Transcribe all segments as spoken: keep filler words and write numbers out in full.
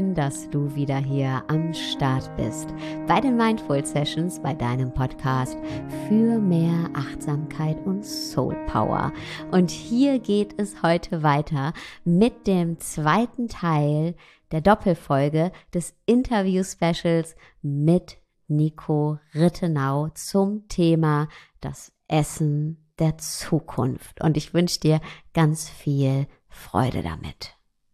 schön, dass du wieder hier am Start bist bei den Mindful Sessions, bei deinem Podcast für mehr Achtsamkeit und Soul Power. Und hier geht es heute weiter mit dem zweiten Teil der Doppelfolge des Interview-Specials mit Nico Rittenau zum Thema das Essen der Zukunft. Und ich wünsche dir ganz viel Freude damit.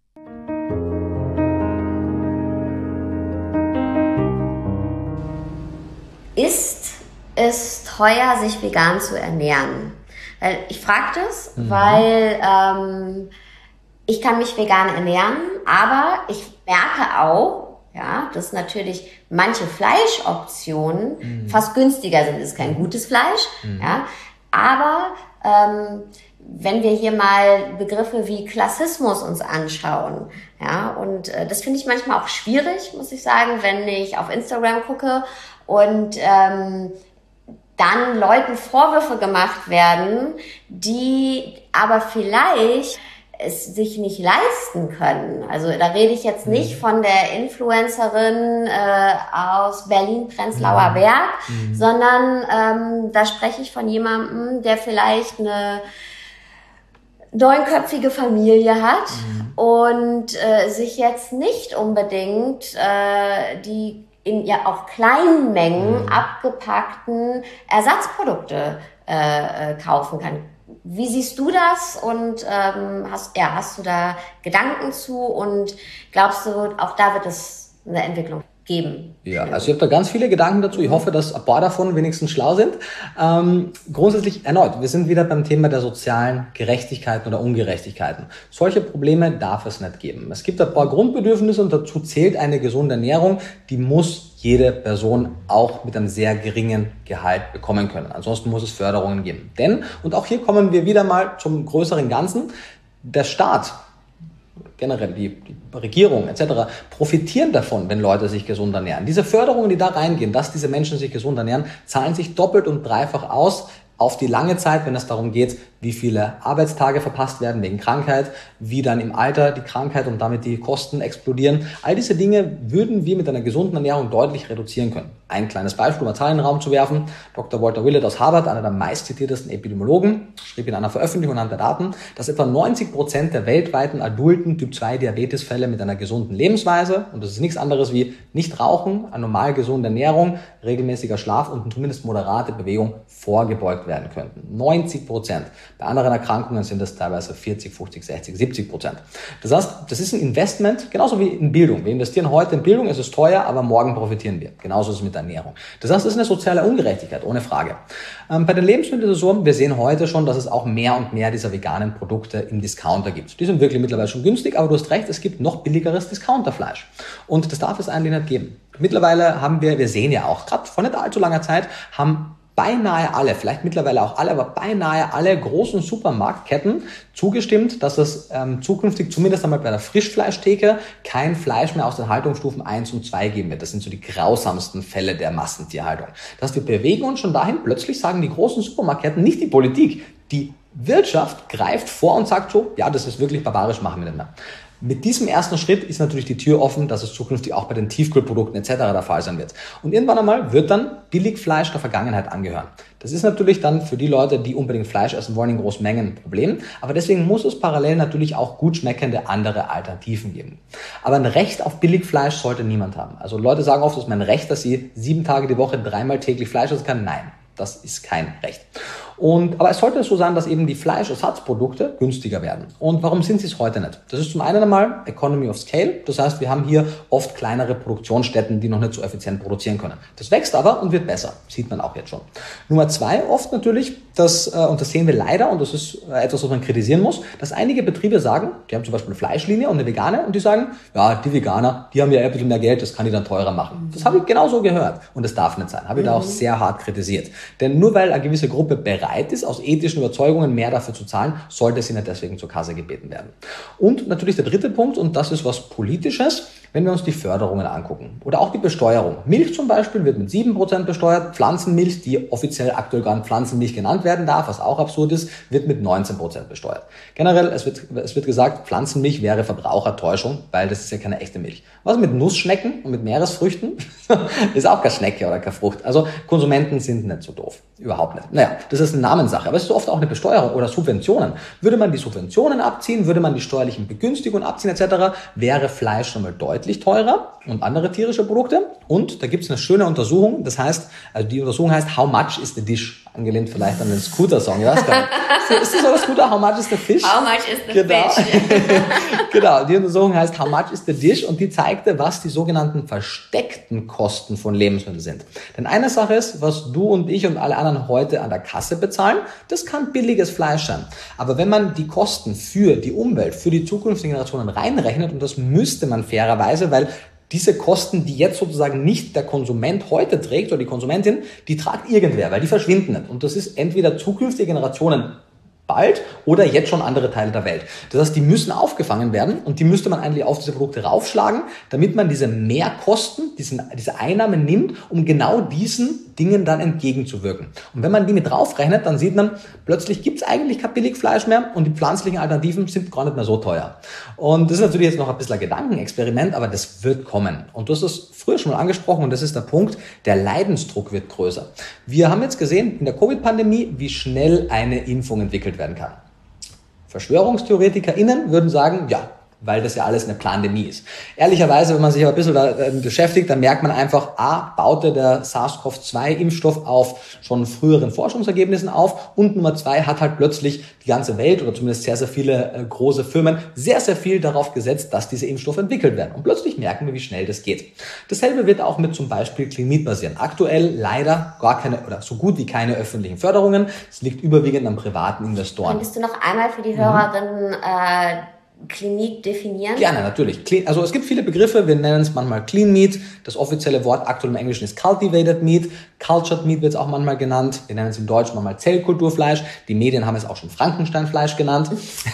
Ist es teuer, sich vegan zu ernähren? Weil ich frage das, mhm. weil ähm, ich kann mich vegan ernähren, aber ich merke auch, ja, dass natürlich manche Fleischoptionen mhm. fast günstiger sind. Es ist kein gutes Fleisch, mhm. ja, aber ähm, wenn wir hier mal Begriffe wie Klassismus uns anschauen, ja, und äh, das finde ich manchmal auch schwierig, muss ich sagen, wenn ich auf Instagram gucke und ähm, dann Leuten Vorwürfe gemacht werden, die aber vielleicht es sich nicht leisten können. Also da rede ich jetzt nicht von der Influencerin äh, aus Berlin-Prenzlauer Berg, mhm. sondern ähm, da spreche ich von jemandem, der vielleicht eine neunköpfige Familie hat mhm. und äh, sich jetzt nicht unbedingt äh, die in ja auch kleinen Mengen mhm. abgepackten Ersatzprodukte äh, äh, kaufen kann. Wie siehst du das und ähm, hast, ja, hast du da Gedanken zu und glaubst du, auch da wird es eine Entwicklung geben? Ja, also ich habe da ganz viele Gedanken dazu. Ich hoffe, dass ein paar davon wenigstens schlau sind. Ähm, grundsätzlich erneut, wir sind wieder beim Thema der sozialen Gerechtigkeiten oder Ungerechtigkeiten. Solche Probleme darf es nicht geben. Es gibt ein paar Grundbedürfnisse und dazu zählt eine gesunde Ernährung. Die muss jede Person auch mit einem sehr geringen Gehalt bekommen können. Ansonsten muss es Förderungen geben. Denn, und auch hier kommen wir wieder mal zum größeren Ganzen, der Staat, generell die, die Regierung et cetera profitieren davon, wenn Leute sich gesund ernähren. Diese Förderungen, die da reingehen, dass diese Menschen sich gesund ernähren, zahlen sich doppelt und dreifach aus auf die lange Zeit, wenn es darum geht, wie viele Arbeitstage verpasst werden wegen Krankheit, wie dann im Alter die Krankheit und damit die Kosten explodieren. All diese Dinge würden wir mit einer gesunden Ernährung deutlich reduzieren können. Ein kleines Beispiel, um eine Zahl in den Raum zu werfen. Doktor Walter Willett aus Harvard, einer der meistzitiertesten Epidemiologen, schrieb in einer Veröffentlichung anhand der Daten, dass etwa neunzig Prozent der weltweiten adulten Typ zwei Diabetesfälle mit einer gesunden Lebensweise, und das ist nichts anderes wie nicht rauchen, eine normal gesunde Ernährung, regelmäßiger Schlaf und zumindest moderate Bewegung vorgebeugt werden könnten. neunzig Prozent. Bei anderen Erkrankungen sind das teilweise vierzig, fünfzig, sechzig, siebzig Prozent. Das heißt, das ist ein Investment, genauso wie in Bildung. Wir investieren heute in Bildung, es ist teuer, aber morgen profitieren wir. Genauso ist es mit der Ernährung. Das heißt, das ist eine soziale Ungerechtigkeit, ohne Frage. Ähm, bei den Lebensmitteln ist es so, wir sehen heute schon, dass es auch mehr und mehr dieser veganen Produkte im Discounter gibt. Die sind wirklich mittlerweile schon günstig, aber du hast recht, es gibt noch billigeres Discounterfleisch. Und das darf es eigentlich nicht geben. Mittlerweile haben wir, wir sehen ja auch, gerade vor nicht allzu langer Zeit, haben beinahe alle, vielleicht mittlerweile auch alle, aber beinahe alle großen Supermarktketten zugestimmt, dass es ähm, zukünftig zumindest einmal bei der Frischfleischtheke kein Fleisch mehr aus den Haltungsstufen eins und zwei geben wird. Das sind so die grausamsten Fälle der Massentierhaltung. Das heißt, wir bewegen uns schon dahin, plötzlich sagen die großen Supermarktketten, nicht die Politik, die Wirtschaft greift vor und sagt so, ja, das ist wirklich barbarisch, machen wir nicht mehr. Mit diesem ersten Schritt ist natürlich die Tür offen, dass es zukünftig auch bei den Tiefkühlprodukten et cetera der Fall sein wird. Und irgendwann einmal wird dann Billigfleisch der Vergangenheit angehören. Das ist natürlich dann für die Leute, die unbedingt Fleisch essen wollen, in großen Mengen ein Problem. Aber deswegen muss es parallel natürlich auch gut schmeckende andere Alternativen geben. Aber ein Recht auf Billigfleisch sollte niemand haben. Also Leute sagen oft, es ist mein Recht, dass sie sieben Tage die Woche dreimal täglich Fleisch essen kann. Nein, das ist kein Recht. Und, aber es sollte so sein, dass eben die Fleischersatzprodukte günstiger werden. Und warum sind sie es heute nicht? Das ist zum einen einmal Economy of Scale. Das heißt, wir haben hier oft kleinere Produktionsstätten, die noch nicht so effizient produzieren können. Das wächst aber und wird besser. Sieht man auch jetzt schon. Nummer zwei, oft natürlich, dass, und das sehen wir leider, und das ist etwas, was man kritisieren muss, dass einige Betriebe sagen, die haben zum Beispiel eine Fleischlinie und eine vegane, und die sagen, ja, die Veganer, die haben ja ein bisschen mehr Geld, das kann ich dann teurer machen. Das habe ich genauso gehört. Und das darf nicht sein. Habe ich da auch sehr hart kritisiert. Denn nur weil eine gewisse Gruppe bereit ist, aus ethischen Überzeugungen mehr dafür zu zahlen, sollte sie nicht deswegen zur Kasse gebeten werden. Und natürlich der dritte Punkt, und das ist was Politisches, Wenn wir uns die Förderungen angucken oder auch die Besteuerung. Milch zum Beispiel wird mit sieben Prozent besteuert, Pflanzenmilch, die offiziell aktuell gar nicht Pflanzenmilch genannt werden darf, was auch absurd ist, wird mit neunzehn Prozent besteuert. Generell, es wird, es wird gesagt, Pflanzenmilch wäre Verbrauchertäuschung, weil das ist ja keine echte Milch. Was mit Nussschnecken und mit Meeresfrüchten? Ist auch keine Schnecke oder keine Frucht. Also Konsumenten sind nicht so doof. Überhaupt nicht. Naja, das ist eine Namenssache, aber es ist oft auch eine Besteuerung oder Subventionen. Würde man die Subventionen abziehen, würde man die steuerlichen Begünstigungen abziehen et cetera, wäre Fleisch schon mal deutlich teurer und andere tierische Produkte. Und da gibt es eine schöne Untersuchung, das heißt, also die Untersuchung heißt How much is the dish? Angelehnt vielleicht an den Scooter-Song, ich weiß gar nicht. Ist das so der Scooter? How much is the fish? How much is the genau. fish? Genau, die Untersuchung heißt How much is the dish und die zeigte, was die sogenannten versteckten Kosten von Lebensmitteln sind. Denn eine Sache ist, was du und ich und alle anderen heute an der Kasse bezahlen, das kann billiges Fleisch sein. Aber wenn man die Kosten für die Umwelt, für die zukünftigen Generationen reinrechnet, und das müsste man fairerweise, weil diese Kosten, die jetzt sozusagen nicht der Konsument heute trägt oder die Konsumentin, die tragt irgendwer, weil die verschwinden nicht. Und das ist entweder zukünftige Generationen bald oder jetzt schon andere Teile der Welt. Das heißt, die müssen aufgefangen werden und die müsste man eigentlich auf diese Produkte raufschlagen, damit man diese Mehrkosten, diesen, diese Einnahmen nimmt, um genau diesen Dingen dann entgegenzuwirken. Und wenn man die mit draufrechnet, dann sieht man, plötzlich gibt es eigentlich kein Billigfleisch mehr und die pflanzlichen Alternativen sind gar nicht mehr so teuer. Und das ist natürlich jetzt noch ein bisschen ein Gedankenexperiment, aber das wird kommen. Und du hast es früher schon mal angesprochen und das ist der Punkt, der Leidensdruck wird größer. Wir haben jetzt gesehen in der Covid-Pandemie, wie schnell eine Impfung entwickelt werden kann. VerschwörungstheoretikerInnen würden sagen, ja, weil das ja alles eine Pandemie ist. Ehrlicherweise, wenn man sich aber ein bisschen da äh, beschäftigt, dann merkt man einfach, A, baute der SARS-CoV zwei Impfstoff auf schon früheren Forschungsergebnissen auf und Nummer zwei hat halt plötzlich die ganze Welt oder zumindest sehr, sehr viele äh, große Firmen sehr, sehr viel darauf gesetzt, dass diese Impfstoffe entwickelt werden. Und plötzlich merken wir, wie schnell das geht. Dasselbe wird auch mit zum Beispiel Clean Meat passieren. Aktuell leider gar keine oder so gut wie keine öffentlichen Förderungen. Es liegt überwiegend an privaten Investoren. Könntest du noch einmal für die Hörerinnen äh, Clean Meat definieren? Gerne, natürlich. Clean, also es gibt viele Begriffe, wir nennen es manchmal Clean Meat. Das offizielle Wort aktuell im Englischen ist Cultivated Meat. Cultured Meat wird es auch manchmal genannt. Wir nennen es im Deutschen manchmal Zellkulturfleisch. Die Medien haben es auch schon Frankensteinfleisch genannt.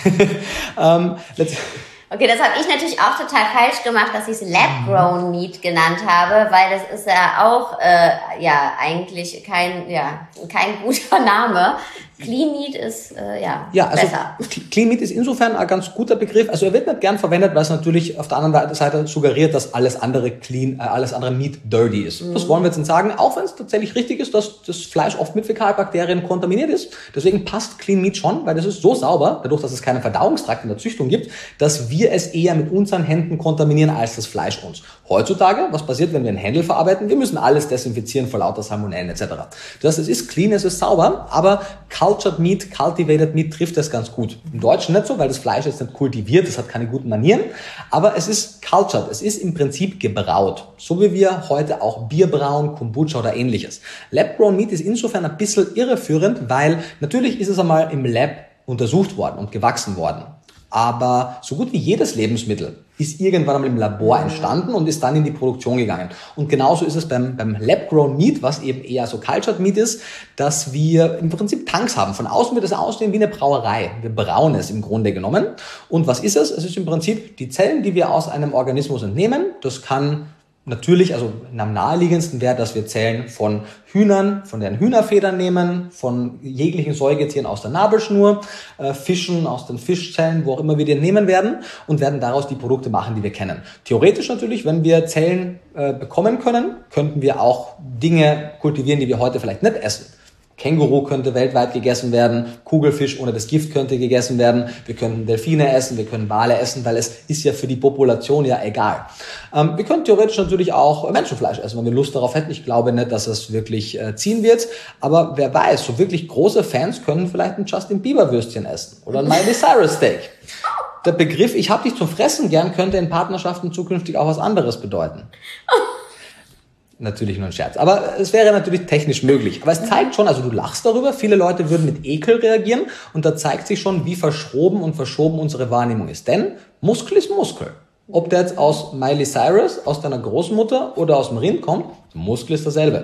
ähm, Okay, das habe ich natürlich auch total falsch gemacht, dass ich es Lab-Grown Meat genannt habe, weil das ist ja auch äh, ja eigentlich kein ja kein guter Name. Clean Meat ist äh, ja, ja also besser. Clean Meat ist insofern ein ganz guter Begriff. Also er wird nicht gern verwendet, weil es natürlich auf der anderen Seite suggeriert, dass alles andere clean, äh, alles andere Meat dirty ist. Mhm. Das wollen wir jetzt nicht sagen, auch wenn es tatsächlich richtig ist, dass das Fleisch oft mit Fäkalbakterien kontaminiert ist. Deswegen passt Clean Meat schon, weil das ist so sauber, dadurch, dass es keinen Verdauungstrakt in der Züchtung gibt, dass wir es eher mit unseren Händen kontaminieren als das Fleisch uns. Heutzutage, was passiert, wenn wir einen Händel verarbeiten? Wir müssen alles desinfizieren vor lauter Salmonellen et cetera. Das heißt, es ist clean, es ist sauber, aber Cultured Meat, Cultivated Meat trifft das ganz gut. Im Deutschen nicht so, weil das Fleisch ist nicht kultiviert, das hat keine guten Manieren, aber es ist cultured, es ist im Prinzip gebraut. So wie wir heute auch Bier brauen, Kombucha oder ähnliches. Lab-Grown Meat ist insofern ein bisschen irreführend, weil natürlich ist es einmal im Lab untersucht worden und gewachsen worden. Aber so gut wie jedes Lebensmittel ist irgendwann einmal im Labor entstanden und ist dann in die Produktion gegangen. Und genauso ist es beim, beim Lab-Grown Meat, was eben eher so Cultured Meat ist, dass wir im Prinzip Tanks haben. Von außen wird es aussehen wie eine Brauerei. Wir brauen es im Grunde genommen. Und was ist es? Es ist im Prinzip die Zellen, die wir aus einem Organismus entnehmen. Das kann natürlich, also am naheliegendsten wäre, dass wir Zellen von Hühnern, von deren Hühnerfedern nehmen, von jeglichen Säugetieren aus der Nabelschnur, äh, Fischen aus den Fischzellen, wo auch immer wir die nehmen werden und werden daraus die Produkte machen, die wir kennen. Theoretisch natürlich, wenn wir Zellen äh, bekommen können, könnten wir auch Dinge kultivieren, die wir heute vielleicht nicht essen. Känguru könnte weltweit gegessen werden, Kugelfisch ohne das Gift könnte gegessen werden, wir könnten Delfine essen, wir können Wale essen, weil es ist ja für die Population ja egal. Ähm, wir können theoretisch natürlich auch Menschenfleisch essen, wenn wir Lust darauf hätten. Ich glaube nicht, dass es wirklich äh, ziehen wird, aber wer weiß, so wirklich große Fans können vielleicht ein Justin Bieber Würstchen essen oder ein Miley Cyrus Steak. Der Begriff, ich hab dich zum Fressen gern, könnte in Partnerschaften zukünftig auch was anderes bedeuten. Natürlich nur ein Scherz. Aber es wäre natürlich technisch möglich. Aber es zeigt schon, also du lachst darüber, viele Leute würden mit Ekel reagieren und da zeigt sich schon, wie verschroben und verschoben unsere Wahrnehmung ist. Denn Muskel ist Muskel. Ob der jetzt aus Miley Cyrus, aus deiner Großmutter oder aus dem Rind kommt, Der Muskel ist dasselbe.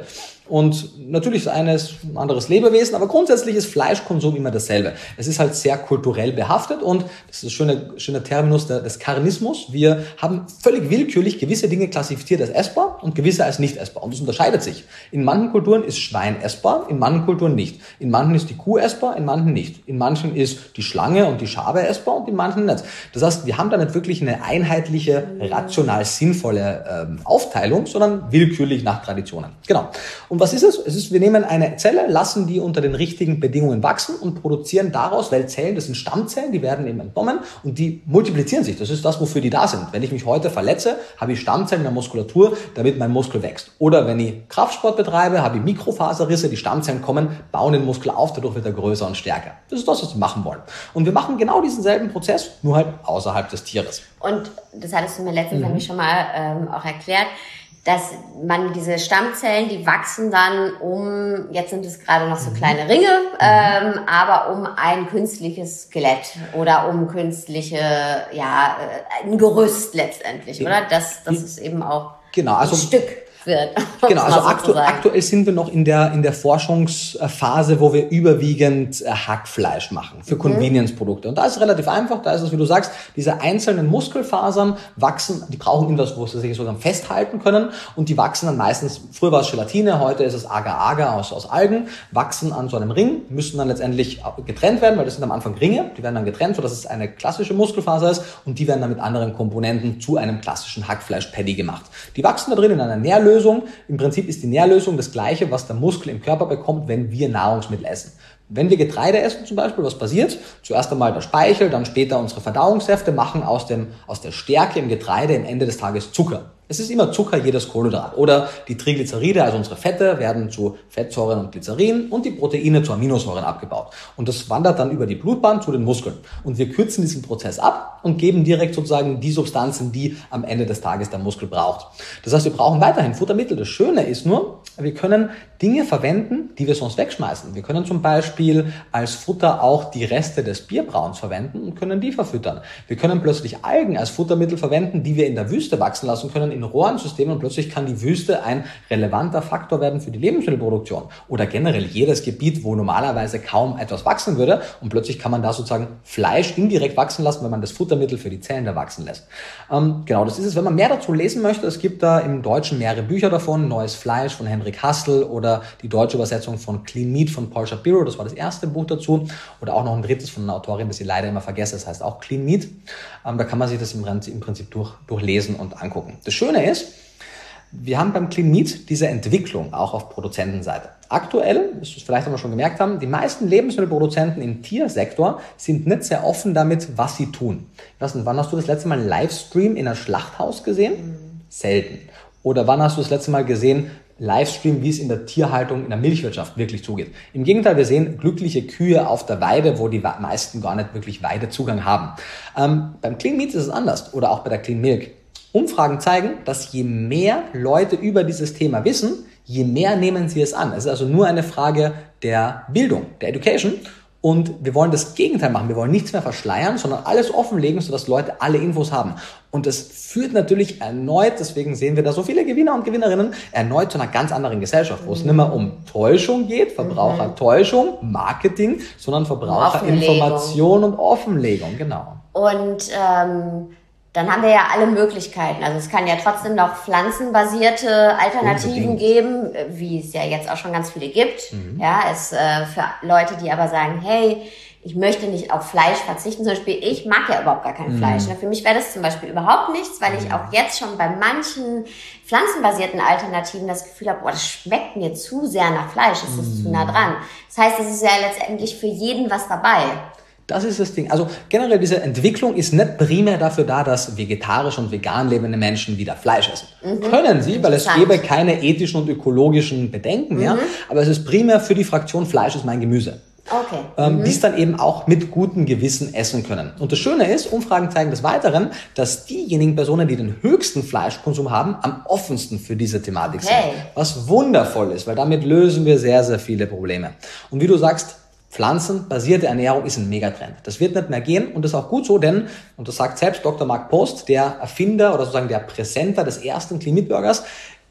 Und natürlich ist eines ein anderes Lebewesen, aber grundsätzlich ist Fleischkonsum immer dasselbe. Es ist halt sehr kulturell behaftet und das ist ein schöner, schöner Terminus des Karnismus. Wir haben völlig willkürlich gewisse Dinge klassifiziert als essbar und gewisse als nicht essbar. Und das unterscheidet sich. In manchen Kulturen ist Schwein essbar, in manchen Kulturen nicht. In manchen ist die Kuh essbar, in manchen nicht. In manchen ist die Schlange und die Schabe essbar und in manchen nicht. Das heißt, wir haben da nicht wirklich eine einheitliche, rational sinnvolle ähm, Aufteilung, sondern willkürlich nach Traditionen. Genau. Und was ist es? Es ist, wir nehmen eine Zelle, lassen die unter den richtigen Bedingungen wachsen und produzieren daraus, weil Zellen, das sind Stammzellen, die werden eben entnommen und die multiplizieren sich. Das ist das, wofür die da sind. Wenn ich mich heute verletze, habe ich Stammzellen in der Muskulatur, damit mein Muskel wächst. Oder wenn ich Kraftsport betreibe, habe ich Mikrofaserrisse, die Stammzellen kommen, bauen den Muskel auf, dadurch wird er größer und stärker. Das ist das, was wir machen wollen. Und wir machen genau diesen selben Prozess, nur halt außerhalb des Tieres. Und das hattest du mir letztens mhm. nämlich schon mal ähm, auch erklärt, dass man diese Stammzellen, die wachsen dann um, jetzt sind es gerade noch so kleine Ringe, ähm, aber um ein künstliches Skelett oder um künstliche, ja, ein Gerüst letztendlich, oder? Das, das ist eben auch genau, also ein Stück wird. Genau, also aktu- aktuell sind wir noch in der, in der Forschungsphase, wo wir überwiegend äh, Hackfleisch machen für Convenience-Produkte. Und da ist es relativ einfach, da ist es, wie du sagst, diese einzelnen Muskelfasern wachsen, die brauchen irgendwas, wo sie sich sozusagen festhalten können und die wachsen dann meistens, früher war es Gelatine, heute ist es Agar-Agar aus, aus Algen, wachsen an so einem Ring, müssen dann letztendlich getrennt werden, weil das sind am Anfang Ringe, die werden dann getrennt, sodass es eine klassische Muskelfaser ist und die werden dann mit anderen Komponenten zu einem klassischen Hackfleisch-Patty gemacht. Die wachsen da drin in einer Nährlösung. Im Prinzip ist die Nährlösung das Gleiche, was der Muskel im Körper bekommt, wenn wir Nahrungsmittel essen. Wenn wir Getreide essen zum Beispiel, was passiert? Zuerst einmal der Speichel, dann später unsere Verdauungssäfte machen aus dem, aus der Stärke im Getreide am Ende des Tages Zucker. Es ist immer Zucker, jedes Kohlenhydrat. Oder die Triglyceride, also unsere Fette, werden zu Fettsäuren und Glycerin und die Proteine zu Aminosäuren abgebaut. Und das wandert dann über die Blutbahn zu den Muskeln. Und wir kürzen diesen Prozess ab und geben direkt sozusagen die Substanzen, die am Ende des Tages der Muskel braucht. Das heißt, wir brauchen weiterhin Futtermittel. Das Schöne ist nur, wir können Dinge verwenden, die wir sonst wegschmeißen. Wir können zum Beispiel als Futter auch die Reste des Bierbrauens verwenden und können die verfüttern. Wir können plötzlich Algen als Futtermittel verwenden, die wir in der Wüste wachsen lassen können, in Rohrensystemen, und plötzlich kann die Wüste ein relevanter Faktor werden für die Lebensmittelproduktion oder generell jedes Gebiet, wo normalerweise kaum etwas wachsen würde, und plötzlich kann man da sozusagen Fleisch indirekt wachsen lassen, wenn man das Futtermittel für die Zellen da wachsen lässt. Ähm, genau, das ist es. Wenn man mehr dazu lesen möchte, es gibt da im Deutschen mehrere Bücher davon, Neues Fleisch von Henrik Hassel oder die deutsche Übersetzung von Clean Meat von Paul Shapiro, das war das erste Buch dazu, oder auch noch ein drittes von einer Autorin, das ich leider immer vergesse, das heißt auch Clean Meat. Ähm, da kann man sich das im Prinzip, im Prinzip durch, durchlesen und angucken. Das Schöne ist, wir haben beim Clean Meat diese Entwicklung auch auf Produzentenseite. Aktuell, das wir vielleicht auch schon gemerkt haben, die meisten Lebensmittelproduzenten im Tiersektor sind nicht sehr offen damit, was sie tun. Ich weiß nicht, wann hast du das letzte Mal einen Livestream in einem Schlachthaus gesehen? Mhm. Selten. Oder wann hast du das letzte Mal gesehen, Livestream, wie es in der Tierhaltung, in der Milchwirtschaft wirklich zugeht? Im Gegenteil, wir sehen glückliche Kühe auf der Weide, wo die meisten gar nicht wirklich Weidezugang haben. Ähm, beim Clean Meat ist es anders, oder auch bei der Clean Milk. Umfragen zeigen, dass je mehr Leute über dieses Thema wissen, je mehr nehmen sie es an. Es ist also nur eine Frage der Bildung, der Education. Und wir wollen das Gegenteil machen. Wir wollen nichts mehr verschleiern, sondern alles offenlegen, sodass Leute alle Infos haben. Und das führt natürlich erneut, deswegen sehen wir da so viele Gewinner und Gewinnerinnen, erneut zu einer ganz anderen Gesellschaft, wo es nicht mehr um Täuschung geht, Verbrauchertäuschung, Marketing, sondern Verbraucherinformation und Offenlegung, genau. Und ähm dann haben wir ja alle Möglichkeiten. Also es kann ja trotzdem noch pflanzenbasierte Alternativen Unbedingt. geben, wie es ja jetzt auch schon ganz viele gibt. Mhm. Ja, es äh, für Leute, die aber sagen, hey, ich möchte nicht auf Fleisch verzichten. Zum Beispiel, ich mag ja überhaupt gar kein mhm. Fleisch. Für mich wäre das zum Beispiel überhaupt nichts, weil ich auch jetzt schon bei manchen pflanzenbasierten Alternativen das Gefühl habe, boah, das schmeckt mir zu sehr nach Fleisch. Es ist mhm. zu nah dran. Das heißt, es ist ja letztendlich für jeden was dabei. Das ist das Ding. Also generell diese Entwicklung ist nicht primär dafür da, dass vegetarisch und vegan lebende Menschen wieder Fleisch essen. Mhm. Können sie, weil es gäbe keine ethischen und ökologischen Bedenken mehr. Mhm. Aber es ist primär für die Fraktion Fleisch ist mein Gemüse. Okay. Ähm, mhm. die es dann eben auch mit gutem Gewissen essen können. Und das Schöne ist, Umfragen zeigen des Weiteren, dass diejenigen Personen, die den höchsten Fleischkonsum haben, am offensten für diese Thematik okay. sind. Was wundervoll ist, weil damit lösen wir sehr, sehr viele Probleme. Und wie du sagst, pflanzenbasierte Ernährung ist ein Megatrend. Das wird nicht mehr gehen und das ist auch gut so, denn, und das sagt selbst Doktor Mark Post, der Erfinder oder sozusagen der Präsenter des ersten Clean Meat Burgers,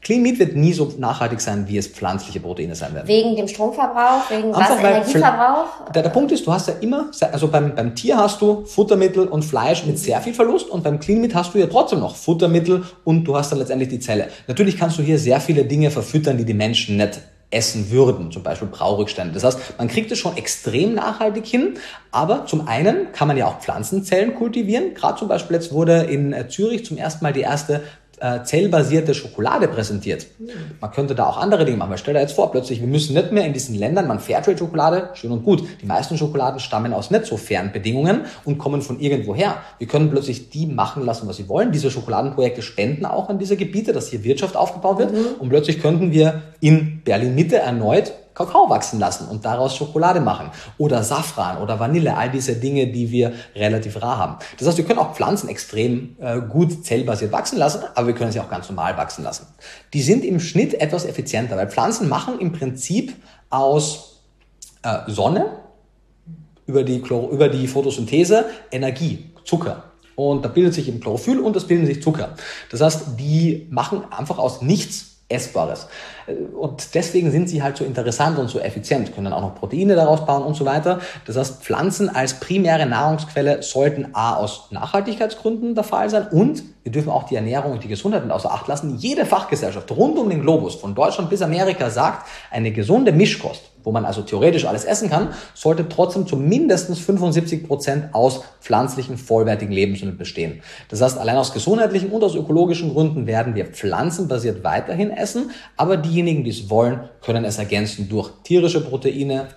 Clean Meat wird nie so nachhaltig sein, wie es pflanzliche Proteine sein werden. Wegen dem Stromverbrauch, wegen was, Einfach, weil Energieverbrauch? Der, der Punkt ist, du hast ja immer, also beim, beim Tier hast du Futtermittel und Fleisch mit sehr viel Verlust und beim Clean Meat hast du ja trotzdem noch Futtermittel und du hast dann letztendlich die Zelle. Natürlich kannst du hier sehr viele Dinge verfüttern, die die Menschen nicht essen würden, zum Beispiel Braurückstände. Das heißt, man kriegt es schon extrem nachhaltig hin, aber zum einen kann man ja auch Pflanzenzellen kultivieren. Gerade zum Beispiel jetzt wurde in Zürich zum ersten Mal die erste äh, zellbasierte Schokolade präsentiert. Man könnte da auch andere Dinge machen. Stell dir jetzt vor, plötzlich, wir müssen nicht mehr in diesen Ländern, man Fairtrade-Schokolade, schön und gut. Die meisten Schokoladen stammen aus nicht so fairen Bedingungen und kommen von irgendwoher. Wir können plötzlich die machen lassen, was sie wollen. Diese Schokoladenprojekte spenden auch an diese Gebiete, dass hier Wirtschaft aufgebaut wird. Mhm. Und plötzlich könnten wir in Berlin-Mitte erneut Kakao wachsen lassen und daraus Schokolade machen oder Safran oder Vanille, all diese Dinge, die wir relativ rar haben. Das heißt, wir können auch Pflanzen extrem äh, gut zellbasiert wachsen lassen, aber wir können sie auch ganz normal wachsen lassen. Die sind im Schnitt etwas effizienter, weil Pflanzen machen im Prinzip aus äh, Sonne über die, Chlor- über die Photosynthese Energie, Zucker. Und da bildet sich eben Chlorophyll und es bilden sich Zucker. Das heißt, die machen einfach aus nichts Essbares. Und deswegen sind sie halt so interessant und so effizient, können auch noch Proteine daraus bauen und so weiter. Das heißt, Pflanzen als primäre Nahrungsquelle sollten A aus Nachhaltigkeitsgründen der Fall sein und wir dürfen auch die Ernährung und die Gesundheit nicht außer Acht lassen. Jede Fachgesellschaft rund um den Globus, von Deutschland bis Amerika, sagt, eine gesunde Mischkost, wo man also theoretisch alles essen kann, sollte trotzdem zu mindestens fünfundsiebzig Prozent aus pflanzlichen, vollwertigen Lebensmitteln bestehen. Das heißt, allein aus gesundheitlichen und aus ökologischen Gründen werden wir pflanzenbasiert weiterhin essen, aber diejenigen, die es wollen, können es ergänzen durch tierische Proteine,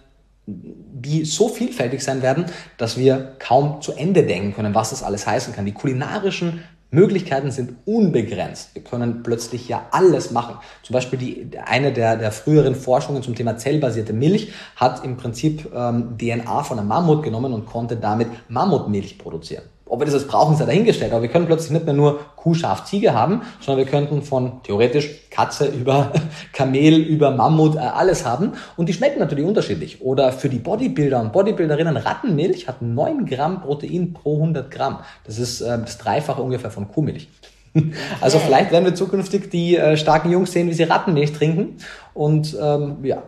die so vielfältig sein werden, dass wir kaum zu Ende denken können, was das alles heißen kann. Die kulinarischen Möglichkeiten sind unbegrenzt. Wir können plötzlich ja alles machen. Zum Beispiel die, eine der, der früheren Forschungen zum Thema zellbasierte Milch hat im Prinzip ähm, D N A von einem Mammut genommen und konnte damit Mammutmilch produzieren. Ob wir das jetzt brauchen, sei dahingestellt, aber wir können plötzlich nicht mehr nur Kuh, Schaf, Ziege haben, sondern wir könnten von theoretisch Katze über Kamel, über Mammut äh, alles haben und die schmecken natürlich unterschiedlich. Oder für die Bodybuilder und Bodybuilderinnen, Rattenmilch hat neun Gramm Protein pro hundert Gramm. Das ist äh, das Dreifache ungefähr von Kuhmilch. Also okay. Vielleicht werden wir zukünftig die äh, starken Jungs sehen, wie sie Rattenmilch trinken und ähm, ja...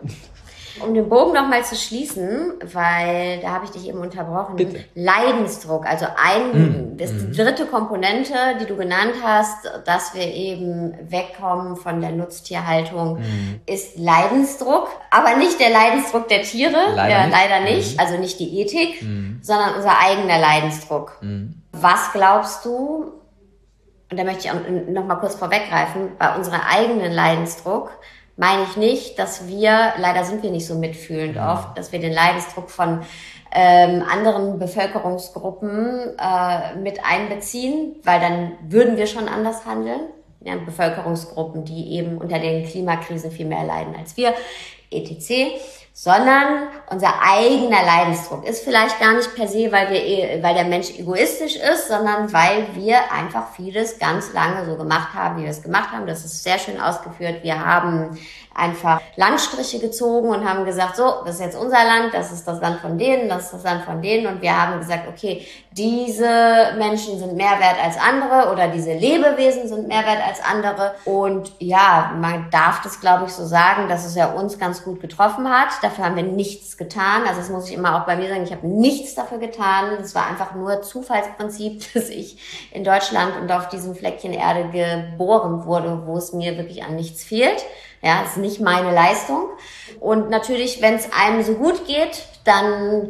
Um den Bogen nochmal zu schließen, weil da habe ich dich eben unterbrochen. Bitte. Leidensdruck, also ein, mm. das ist die dritte Komponente, die du genannt hast, dass wir eben wegkommen von der Nutztierhaltung, mm. ist Leidensdruck, aber nicht der Leidensdruck der Tiere, leider ja, nicht, leider nicht mm. also nicht die Ethik, mm. sondern unser eigener Leidensdruck. Mm. Was glaubst du, und da möchte ich auch noch mal kurz vorweggreifen, bei unserem eigenen Leidensdruck, meine ich nicht, dass wir, leider sind wir nicht so mitfühlend ja. oft, dass wir den Leidensdruck von ähm, anderen Bevölkerungsgruppen äh, mit einbeziehen, weil dann würden wir schon anders handeln. Ja, Bevölkerungsgruppen, die eben unter den Klimakrisen viel mehr leiden als wir, et cetera. Sondern unser eigener Leidensdruck ist vielleicht gar nicht per se, weil wir, weil der Mensch egoistisch ist, sondern weil wir einfach vieles ganz lange so gemacht haben, wie wir es gemacht haben. Das ist sehr schön ausgeführt. Wir haben einfach Landstriche gezogen und haben gesagt, so, das ist jetzt unser Land, das ist das Land von denen, das ist das Land von denen. Und wir haben gesagt, okay, diese Menschen sind mehr wert als andere oder diese Lebewesen sind mehr wert als andere. Und ja, man darf das, glaube ich, so sagen, dass es ja uns ganz gut getroffen hat. Dafür haben wir nichts getan. Also das muss ich immer auch bei mir sagen, ich habe nichts dafür getan. Es war einfach nur Zufallsprinzip, dass ich in Deutschland und auf diesem Fleckchen Erde geboren wurde, wo es mir wirklich an nichts fehlt. Ja, ist nicht meine Leistung. Und natürlich, wenn es einem so gut geht, dann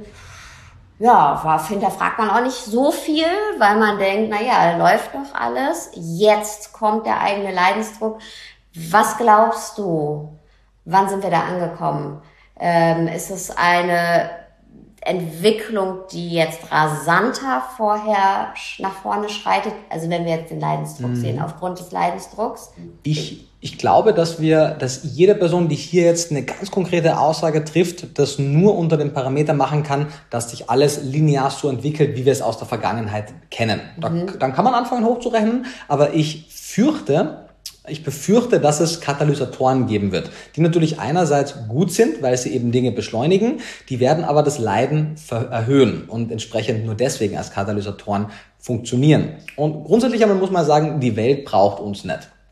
ja, hinterfragt man auch nicht so viel, weil man denkt, na ja, läuft doch alles. Jetzt kommt der eigene Leidensdruck. Was glaubst du? Wann sind wir da angekommen? Ähm, ist es eine Entwicklung, die jetzt rasanter vorher nach vorne schreitet? Also wenn wir jetzt den Leidensdruck mhm. sehen, aufgrund des Leidensdrucks? Ich, ich glaube, dass wir, dass jede Person, die hier jetzt eine ganz konkrete Aussage trifft, das nur unter dem Parameter machen kann, dass sich alles linear so entwickelt, wie wir es aus der Vergangenheit kennen. Da, mhm. Dann kann man anfangen hochzurechnen, aber ich fürchte, Ich befürchte, dass es Katalysatoren geben wird, die natürlich einerseits gut sind, weil sie eben Dinge beschleunigen, die werden aber das Leiden erhöhen und entsprechend nur deswegen als Katalysatoren funktionieren. Und grundsätzlich aber muss man sagen, die Welt braucht uns nicht.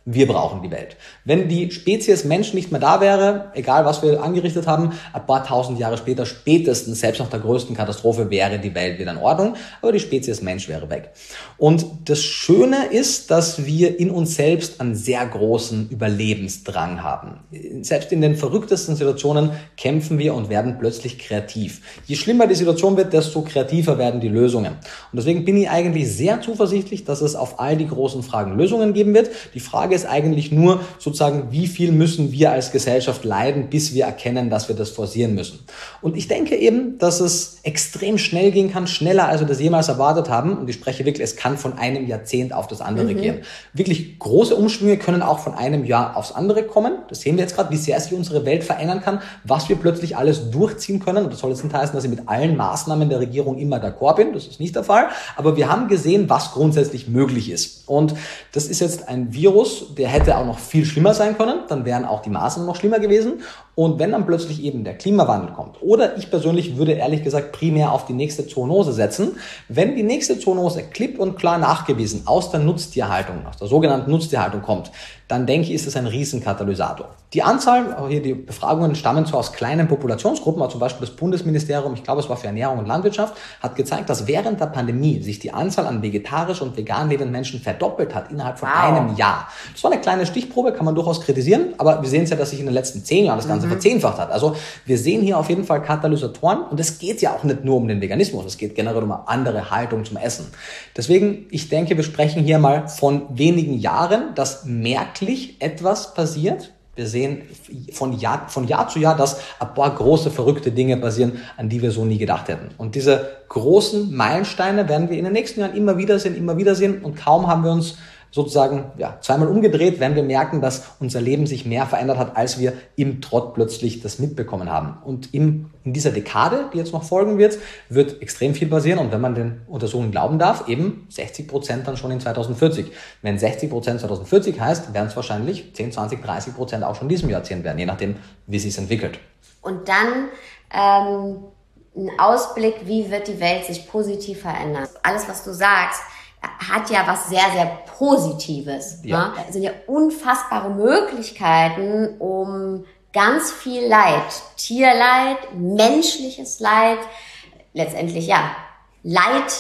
Wir brauchen die Welt. Wenn die Spezies Mensch nicht mehr da wäre, egal was wir angerichtet haben, ein paar tausend Jahre später, spätestens, selbst nach der größten Katastrophe, wäre die Welt wieder in Ordnung, aber die Spezies Mensch wäre weg. Und das Schöne ist, dass wir in uns selbst einen sehr großen Überlebensdrang haben. Selbst in den verrücktesten Situationen kämpfen wir und werden plötzlich kreativ. Je schlimmer die Situation wird, desto kreativer werden die Lösungen. Und deswegen bin ich eigentlich sehr zuversichtlich, dass es auf all die großen Fragen Lösungen geben wird. Die Frage ist eigentlich nur sozusagen, wie viel müssen wir als Gesellschaft leiden, bis wir erkennen, dass wir das forcieren müssen. Und ich denke eben, dass es extrem schnell gehen kann, schneller als wir das jemals erwartet haben. Und ich spreche wirklich, es kann von einem Jahrzehnt auf das andere mhm. gehen. Wirklich große Umschwünge können auch von einem Jahr aufs andere kommen. Das sehen wir jetzt gerade, wie sehr sich unsere Welt verändern kann, was wir plötzlich alles durchziehen können. Und das soll jetzt nicht heißen, dass ich mit allen Maßnahmen der Regierung immer d'accord bin. Das ist nicht der Fall. Aber wir haben gesehen, was grundsätzlich möglich ist. Und das ist jetzt ein Virus, der hätte auch noch viel schlimmer sein können, dann wären auch die Maßnahmen noch schlimmer gewesen. Und wenn dann plötzlich eben der Klimawandel kommt, oder ich persönlich würde ehrlich gesagt primär auf die nächste Zoonose setzen, wenn die nächste Zoonose klipp und klar nachgewiesen aus der Nutztierhaltung, aus der sogenannten Nutztierhaltung kommt, dann denke ich, ist es ein Riesenkatalysator. Die Anzahl, auch hier die Befragungen stammen zwar aus kleinen Populationsgruppen, aber zum Beispiel das Bundesministerium, ich glaube es war für Ernährung und Landwirtschaft, hat gezeigt, dass während der Pandemie sich die Anzahl an vegetarisch und vegan lebenden Menschen verdoppelt hat innerhalb von wow. einem Jahr. Das war eine kleine Stichprobe, kann man durchaus kritisieren, aber wir sehen es ja, dass sich in den letzten zehn Jahren das Ganze mhm. verzehnfacht hat. Also wir sehen hier auf jeden Fall Katalysatoren und es geht ja auch nicht nur um den Veganismus, es geht generell um eine andere Haltung zum Essen. Deswegen, ich denke, wir sprechen hier mal von wenigen Jahren, dass merklich etwas passiert. Wir sehen von Jahr, von Jahr zu Jahr, dass ein paar große, verrückte Dinge passieren, an die wir so nie gedacht hätten. Und diese großen Meilensteine werden wir in den nächsten Jahren immer wieder sehen, immer wieder sehen. Und kaum haben wir uns sozusagen ja, zweimal umgedreht, werden wir merken, dass unser Leben sich mehr verändert hat, als wir im Trott plötzlich das mitbekommen haben. Und im, in dieser Dekade, die jetzt noch folgen wird, wird extrem viel passieren. Und wenn man den Untersuchungen glauben darf, eben sechzig Prozent dann schon in zweitausendvierzig. Wenn sechzig Prozent zweitausendvierzig heißt, werden es wahrscheinlich zehn, zwanzig, dreißig Prozent auch schon in diesem Jahrzehnt werden, je nachdem, wie es sich entwickelt. Und dann ähm, ein Ausblick, wie wird die Welt sich positiv verändern. Alles, was du sagst, hat ja was sehr, sehr Positives. Ja. Ne? Es sind ja unfassbare Möglichkeiten, um ganz viel Leid, Tierleid, menschliches Leid, letztendlich ja, Leid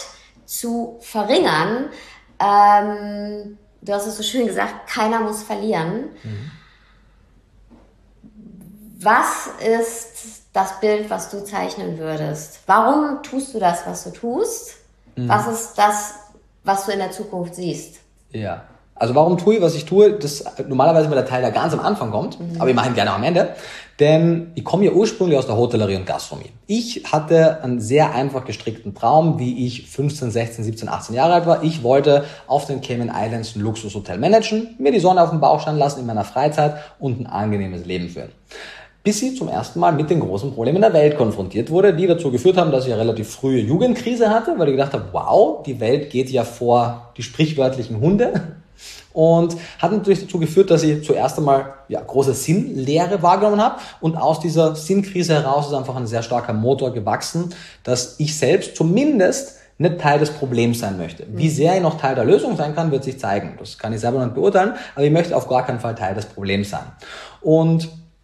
zu verringern. Ähm, du hast es so schön gesagt, keiner muss verlieren. Mhm. Was ist das Bild, was du zeichnen würdest? Warum tust du das, was du tust? Mhm. Was ist das, was du in der Zukunft siehst? Ja, also warum tue ich, was ich tue? Das ist normalerweise immer der Teil, der ganz am Anfang kommt, mhm. aber ich mache ihn gerne am Ende, denn ich komme ja ursprünglich aus der Hotellerie und Gastronomie. Ich hatte einen sehr einfach gestrickten Traum, wie ich fünfzehn, sechzehn, siebzehn, achtzehn Jahre alt war. Ich wollte auf den Cayman Islands ein Luxushotel managen, mir die Sonne auf dem Bauch scheinen lassen in meiner Freizeit und ein angenehmes Leben führen. Bis sie zum ersten Mal mit den großen Problemen der Welt konfrontiert wurde, die dazu geführt haben, dass ich eine relativ frühe Jugendkrise hatte, weil ich gedacht habe, wow, die Welt geht ja vor die sprichwörtlichen Hunde. Und hat natürlich dazu geführt, dass ich zuerst einmal ja, große Sinnlehre wahrgenommen habe. Und aus dieser Sinnkrise heraus ist einfach ein sehr starker Motor gewachsen, dass ich selbst zumindest nicht Teil des Problems sein möchte. Wie sehr ich noch Teil der Lösung sein kann, wird sich zeigen. Das kann ich selber noch nicht beurteilen, aber ich möchte auf gar keinen Fall Teil des Problems sein. Und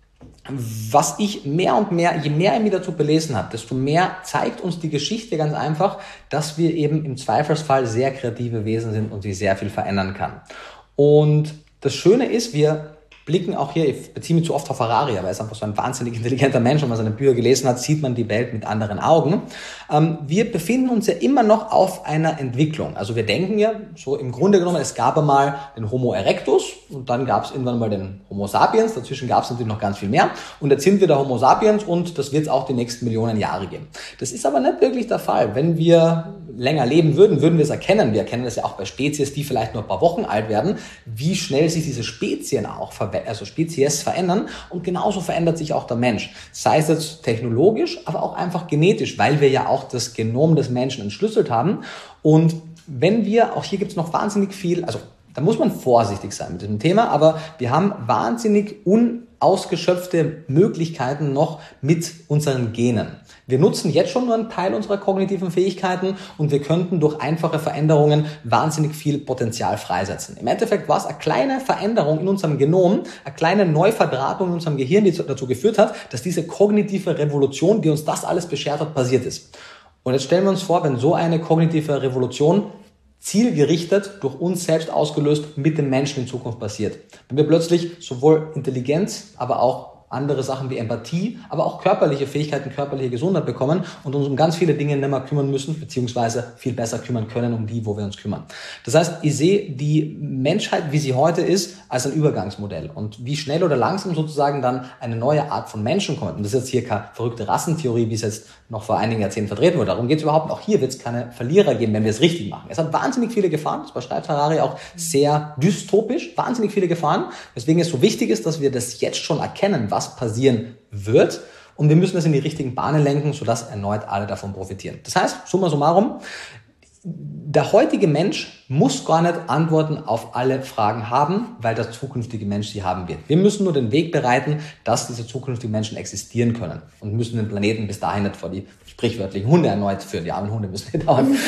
was ich mehr und mehr, je mehr ich mich dazu belesen habe, desto mehr zeigt uns die Geschichte ganz einfach, dass wir eben im Zweifelsfall sehr kreative Wesen sind und sich sehr viel verändern kann. Und das Schöne ist, wir blicken auch hier, ich beziehe mich zu oft auf Harari, aber er ist einfach so ein wahnsinnig intelligenter Mensch und wenn man seine Bücher gelesen hat, sieht man die Welt mit anderen Augen. Ähm, wir befinden uns ja immer noch auf einer Entwicklung. Also wir denken ja, so im Grunde genommen, es gab einmal den Homo erectus und dann gab es irgendwann mal den Homo sapiens, dazwischen gab es natürlich noch ganz viel mehr und jetzt sind wir der Homo sapiens und das wird es auch die nächsten Millionen Jahre geben. Das ist aber nicht wirklich der Fall. Wenn wir länger leben würden, würden wir es erkennen. Wir erkennen es ja auch bei Spezies, die vielleicht nur ein paar Wochen alt werden, wie schnell sich diese Spezien auch verwenden. Also Spezies verändern und genauso verändert sich auch der Mensch. Sei es jetzt technologisch, aber auch einfach genetisch, weil wir ja auch das Genom des Menschen entschlüsselt haben. Und wenn wir, auch hier gibt es noch wahnsinnig viel, also da muss man vorsichtig sein mit diesem Thema, aber wir haben wahnsinnig un unausgeschöpfte Möglichkeiten noch mit unseren Genen. Wir nutzen jetzt schon nur einen Teil unserer kognitiven Fähigkeiten und wir könnten durch einfache Veränderungen wahnsinnig viel Potenzial freisetzen. Im Endeffekt war es eine kleine Veränderung in unserem Genom, eine kleine Neuverdrahtung in unserem Gehirn, die dazu geführt hat, dass diese kognitive Revolution, die uns das alles beschert hat, passiert ist. Und jetzt stellen wir uns vor, wenn so eine kognitive Revolution zielgerichtet durch uns selbst ausgelöst mit dem Menschen in Zukunft passiert. Wenn wir plötzlich sowohl Intelligenz, aber auch andere Sachen wie Empathie, aber auch körperliche Fähigkeiten, körperliche Gesundheit bekommen und uns um ganz viele Dinge nicht mehr kümmern müssen, beziehungsweise viel besser kümmern können um die, wo wir uns kümmern. Das heißt, ich sehe die Menschheit, wie sie heute ist, als ein Übergangsmodell. Und wie schnell oder langsam sozusagen dann eine neue Art von Menschen kommt. Und das ist jetzt hier keine verrückte Rassentheorie, wie es jetzt noch vor einigen Jahrzehnten vertreten wurde. Darum geht es überhaupt nicht. Auch hier wird es keine Verlierer geben, wenn wir es richtig machen. Es hat wahnsinnig viele Gefahren. Das beschreibt Harari auch sehr dystopisch. Wahnsinnig viele Gefahren. Weswegen es so wichtig ist, dass wir das jetzt schon erkennen, was passieren wird. Und wir müssen das in die richtigen Bahnen lenken, sodass erneut alle davon profitieren. Das heißt, summa summarum, der heutige Mensch muss gar nicht Antworten auf alle Fragen haben, weil der zukünftige Mensch sie haben wird. Wir müssen nur den Weg bereiten, dass diese zukünftigen Menschen existieren können und müssen den Planeten bis dahin nicht vor die sprichwörtlichen Hunde erneut führen. Die armen Hunde müssen nicht dauernd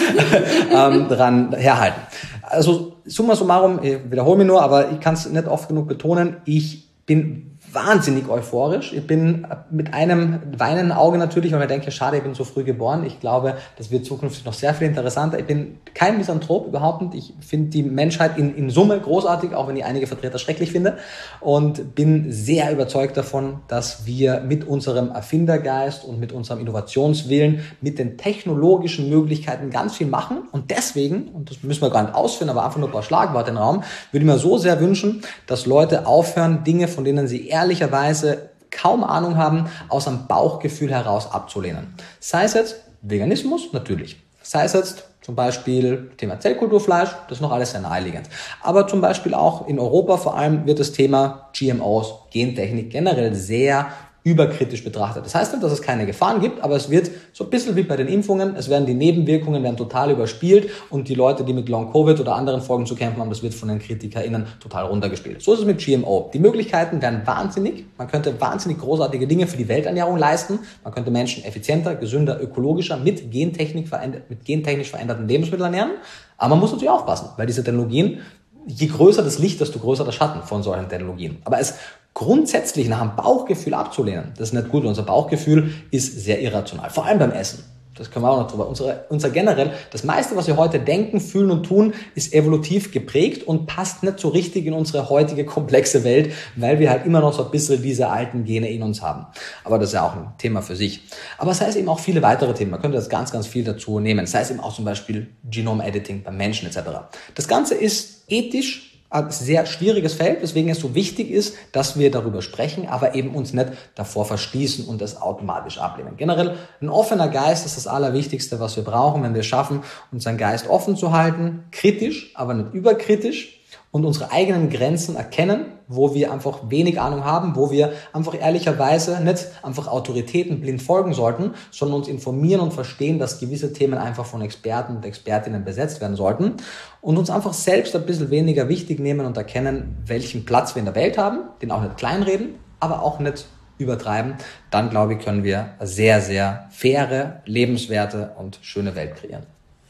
ähm, dran herhalten. Also summa summarum, ich wiederhole mich nur, aber ich kann es nicht oft genug betonen, ich bin wahnsinnig euphorisch. Ich bin mit einem weinenden Auge natürlich, weil ich denke, schade, ich bin so früh geboren. Ich glaube, das wird zukünftig noch sehr viel interessanter. Ich bin kein Misanthrop, überhaupt nicht. Ich finde die Menschheit in, in Summe großartig, auch wenn ich einige Vertreter schrecklich finde. Und bin sehr überzeugt davon, dass wir mit unserem Erfindergeist und mit unserem Innovationswillen, mit den technologischen Möglichkeiten ganz viel machen. Und deswegen, und das müssen wir gar nicht ausführen, aber einfach nur ein paar Schlagworte in den Raum, würde ich mir so sehr wünschen, dass Leute aufhören, Dinge, von denen sie ehrlicherweise kaum Ahnung haben, aus einem Bauchgefühl heraus abzulehnen. Sei es jetzt Veganismus, natürlich. Sei es jetzt zum Beispiel Thema Zellkulturfleisch, das ist noch alles sehr naheliegend. Aber zum Beispiel auch in Europa vor allem wird das Thema G M Os, Gentechnik generell sehr überkritisch betrachtet. Das heißt nicht, dass es keine Gefahren gibt, aber es wird so ein bisschen wie bei den Impfungen, es werden die Nebenwirkungen werden total überspielt und die Leute, die mit Long-Covid oder anderen Folgen zu kämpfen haben, das wird von den KritikerInnen total runtergespielt. So ist es mit G M O. Die Möglichkeiten werden wahnsinnig. Man könnte wahnsinnig großartige Dinge für die Welternährung leisten. Man könnte Menschen effizienter, gesünder, ökologischer mit Gentechnik verändert, mit gentechnisch veränderten Lebensmitteln ernähren. Aber man muss natürlich aufpassen, weil diese Technologien, je größer das Licht, desto größer der Schatten von solchen Technologien. Aber es grundsätzlich nach einem Bauchgefühl abzulehnen, das ist nicht gut. Unser Bauchgefühl ist sehr irrational, vor allem beim Essen. Das können wir auch noch drüber. Unsere, unser generell, das meiste, was wir heute denken, fühlen und tun, ist evolutiv geprägt und passt nicht so richtig in unsere heutige komplexe Welt, weil wir halt immer noch so ein bisschen diese alten Gene in uns haben. Aber das ist ja auch ein Thema für sich. Aber es heißt eben auch viele weitere Themen. Man könnte das ganz, ganz viel dazu nehmen. Das heißt eben auch zum Beispiel Genome-Editing beim Menschen et cetera. Das Ganze ist ethisch ein sehr schwieriges Feld, weswegen es so wichtig ist, dass wir darüber sprechen, aber eben uns nicht davor verschließen und das automatisch ablehnen. Generell ein offener Geist ist das Allerwichtigste, was wir brauchen, wenn wir schaffen, unseren Geist offen zu halten, kritisch, aber nicht überkritisch und unsere eigenen Grenzen erkennen, wo wir einfach wenig Ahnung haben, wo wir einfach ehrlicherweise nicht einfach Autoritäten blind folgen sollten, sondern uns informieren und verstehen, dass gewisse Themen einfach von Experten und Expertinnen besetzt werden sollten und uns einfach selbst ein bisschen weniger wichtig nehmen und erkennen, welchen Platz wir in der Welt haben, den auch nicht kleinreden, aber auch nicht übertreiben. Dann, glaube ich, können wir eine sehr, sehr faire, lebenswerte und schöne Welt kreieren.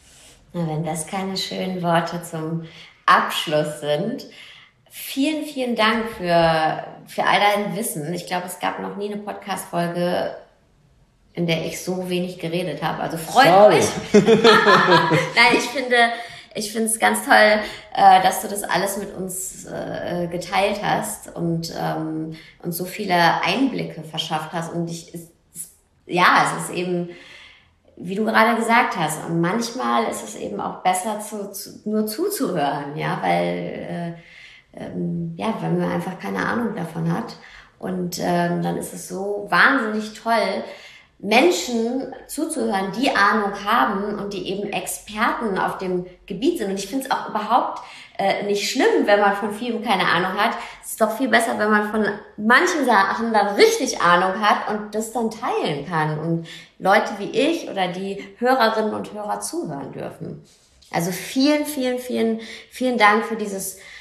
Na, wenn das keine schönen Worte zum Abschluss sind. Vielen, vielen Dank für, für all dein Wissen. Ich glaube, es gab noch nie eine Podcast-Folge, in der ich so wenig geredet habe. Also freut Sorry. euch. Nein, ich finde, ich finde es ganz toll, dass du das alles mit uns geteilt hast und ähm, uns so viele Einblicke verschafft hast. Und ich, es, ja, es ist eben, wie du gerade gesagt hast, und manchmal ist es eben auch besser, zu, zu, nur zuzuhören, ja, weil, äh, ähm, ja, weil man einfach keine Ahnung davon hat. Und ähm, dann ist es so wahnsinnig toll, Menschen zuzuhören, die Ahnung haben und die eben Experten auf dem Gebiet sind. Und ich finde es auch überhaupt äh, nicht schlimm, wenn man von vielem keine Ahnung hat. Es ist doch viel besser, wenn man von manchen Sachen dann richtig Ahnung hat und das dann teilen kann und Leute wie ich oder die Hörerinnen und Hörer zuhören dürfen. Also vielen, vielen, vielen, vielen Dank für dieses